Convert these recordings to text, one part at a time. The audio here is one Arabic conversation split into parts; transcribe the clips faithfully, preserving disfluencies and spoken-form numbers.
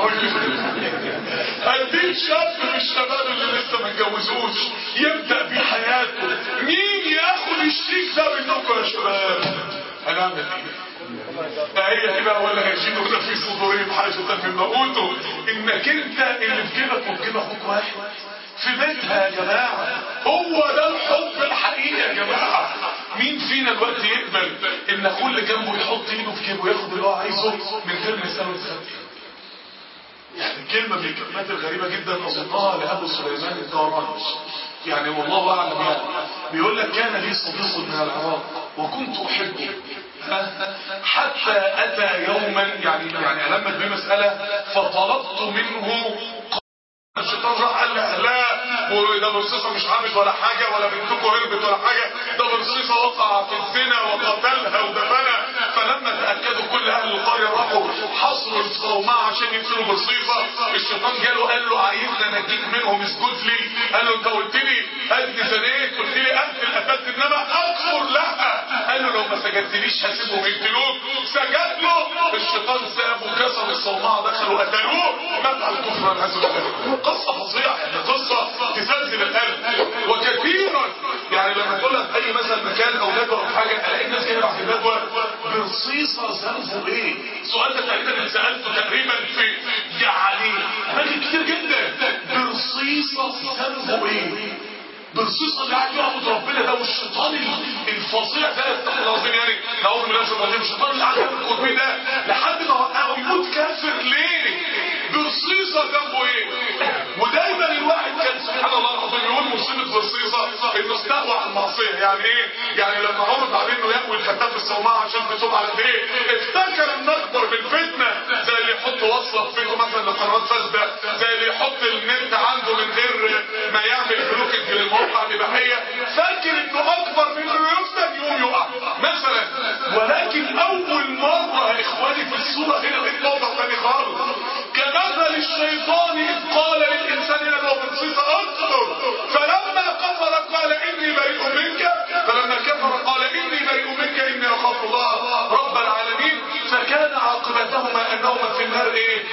هديك شاب من الشباب اللي لسه ما اتجوزوش يبدا بحياته، مين ياخد الشيك ده منكم يا شباب؟ هنعمل ايه؟ هي كده ولا هيجدون في صدورهم حاجة مما اوتوا، انك انت اللي في جيبك وفي جيب اخوك واحد في بيتها يا جماعه. هو ده الحب الحقيقي يا جماعه. مين فينا الوقت يقبل ان اخوه اللي جنبه يحط ايده في جيبه وياخد اللي هو عايزه من غير ما يساله يتخبي؟ يعني كلمه من الكلمات الغريبه جدا اظنها لابو سليمان الداراني، يعني والله اعلم، يعني بيقول لك كان لي صديق من العراق وكنت احبه حتى اتى يوما، يعني يعني المت بمساله فطلبت منه، الشيطان راح قال له لا وده برصيصه مش عامل ولا حاجه ولا بنتكم هربت ولا حاجه، ده برصيصه وقع في الزنا وقتلها ودفنها. فلما تاكدوا كل اهل القريه راحوا حصروا الصومعه عشان يقتلوا برصيصه. الشيطان جاله قال له عايزنا نجيك منهم اسجد لي. قال له انت قلت لي ادي زنيت، قلت لي اقتل قتلت، انما اكفر لا. قال له لو ما سجدتليش هسيبهم يقتلوك. سجد له، الشيطان سابه كسر الصومعه دخلوا قتلوه مات على الكفر والعياذ بالله. قصه فظيعه، يعني قصه تزلزل القلب. وكثيرا يعني لما تقول لك اي مثلا مكان او ندوه او حاجه الاقي الناس جايه بعد الندوه برصيصه ذنبه ايه؟ السؤال ده تقريبا اللي سالته تقريبا في يعني اماكن كتير جدا. برصيصه ذنبه ايه؟ برصيصه اللي قاعد يعبد ربنا ده والشيطان الفظيع ده، استغفر الله العظيم، يعني نعوذ بالله من الشيطان، الشيطان اللي قاعد يركض بيه ده لحد ما وقعه يموت كافر ليه؟ برصيصه ذنبه ايه؟ ودايما الواحد كان سبحان الله العظيم يقول مصيبه برصيصه انه استهوى على المعصيه. يعني ايه؟ يعني لما عرض عليه انه يأوي الفتاه في الصومعه عشان تتوب على ايه؟ افتكر ان اكبر من فتنه زي اللي يحط وصله في بيته مثلا لقنوات فاسده، زي اللي يحط النت عنده من غير ما يعمل بلوكينج للمواقع الاباحيه، فاكر انه اكبر من انه يفتن يوم يقع مثلا. ولكن اول مره يا اخواني في السوره هنا لقيت موضوع ثاني خالص. كمثل الشيطان اذ قال للانسان لو برصيصه اكفر فلما كفر قال اني بريء منك، فلما كفر قال اني بريء منك اني اخاف الله رب العالمين. فكان عاقبتهما انهما في النار ايه؟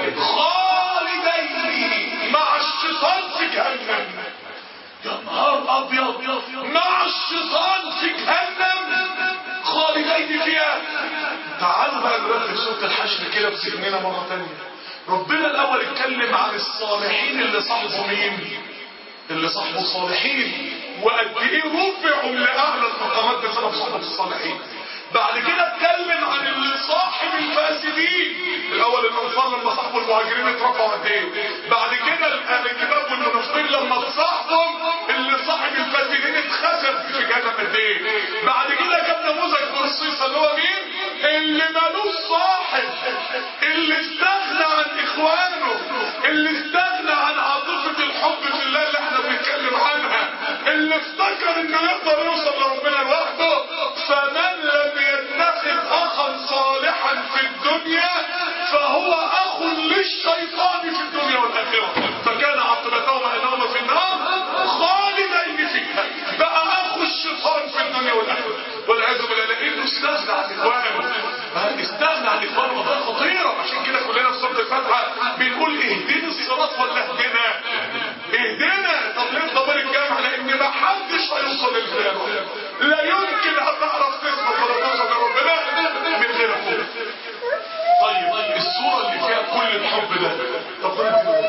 خالدين مع الشيطان في جهنم. يا نهار ابيض، مع الشيطان في جهنم خالدين فيها. تعالوا بقى نرتب سوره الحشر كده بسجننا مره ثانيه. ربنا الاول اتكلم عن الصالحين اللي صاحبوا مين؟ اللي صاحبوا الصالحين، وقد ايه رفعوا لاعلى المقامات بسبب صحبه الصالحين. بعد كده اتكلم عن اللي صاحب الفاسدين. الاول الانصار لما صاحبوا المهاجرين اترفعوا قد ايه. بعد كده اهل الكتاب والمنافقين لما تصاحبهم اللي صاحب الفاسدين اتخسف في جهنم قد ايه. بعد كده جاب نموذج برصيصه اللي هو مين؟ اللي مالوش صاحب، اللي استغنى عن اخوانه، اللي استغنى عن عاطفه الحب في الله اللي احنا بنتكلم عنها، اللي افتكر انه يقدر يوصل لربنا لوحده. فمن لم يتخذ اخا صالحا في الدنيا فهو اخ للشيطان في الدنيا والاخره. فكان عاقبتهما انهما في النار خالدين فيها. بقى اخو الشيطان في الدنيا والاخره والعياذ بالله، لانه استغنى عن اخوانه. استغنى عن اخوانه، ده خطيره. عشان كده كلنا في سوره الفاتحه بنقول اهدنا الصراط ولا اهدنا؟ اهدنا. طب ليه الضمير الجامع؟ لان ما حدش هيوصل للهدايه، لا يمكن هتعرف تثبت ولا توصل لربنا من غير اخوك. طيب الصوره اللي فيها كل الحب ده، طب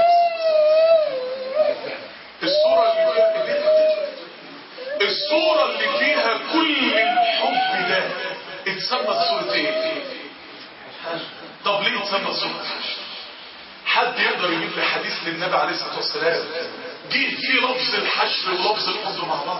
الصوره اللي فيها الصوره اللي فيها كل الحب ده اتسمت صوره ايه؟ طب ليه اتسمت صوره الحشر؟ حد يقدر يجيب لي حديث للنبي عليه الصلاه والسلام جه فيه لفظ الحشر ولفظ الحب مع بعض؟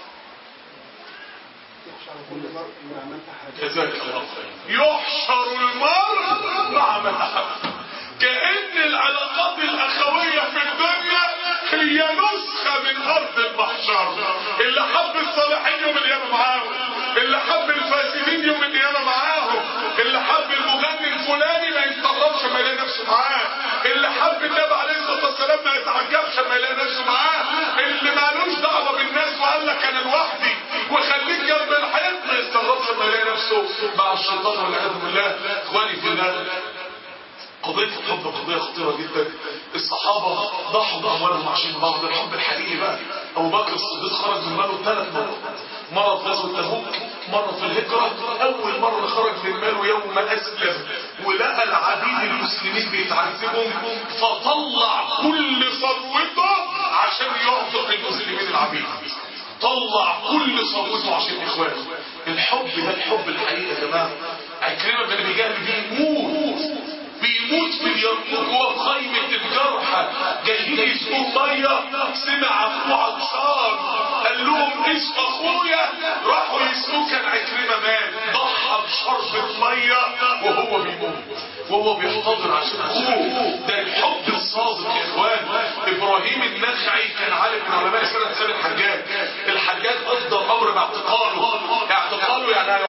جزاك الله خير. يحشر المرء مع من احب. كأن العلاقات الاخويه في الدنيا هي نسخه من ارض المحشر. اللي حب الصالحين يوم القيامه معاهم، اللي حب الفاسدين يوم القيامه معاهم، اللي حب المغني الفلاني ما يستغربش ما يلاقي نفسه معاه، اللي حب النبي عليه الصلاه والسلام ما يتعجبش ما يلاقي نفسه معاه، اللي مالوش دعوه بالناس وقال لك انا لوحدي وخليك جنب الحيط ما يستغربش ما يلاقي نفسه مع الشيطان والعياذ بالله. اخواني في الله، قضيه قضية الحب قضية خطيرة جدا. الصحابة ضحوا بأموالهم عشان بعض، الحب الحقيقي بقى. أبو بكر الصديق خرج من ماله ثلاث مرات، مرة في غزوة تبوك، مرة في الهجرة. أول مرة خرج من ماله يوم أسلم ولقى العبيد المسلمين بيتعذبوا، فطلع كل ثروته عشان يعتق المسلمين العبيد، طلع كل ثروته عشان إخوانه. الحب ده الحب الحقيقي يا جماعة. عكرمة بن أبي جهل بيموت بيموت في اليرموك وهو في خيمة الجرحى، جايين يسقوه مية، سمع أخوه عطشان قال لهم اسقوا أخويا، راحوا يسقوه، كان عكرمة مات، ضحى بشربة مية وهو بيموت وهو بيحتضر عشان أخوه. ده الحب الصادق يا إخوان. إبراهيم النخعي كان عالم من علماء سنة سنة الحجاج. الحجاج أصدر أمر باعتقاله، اعتقاله يعني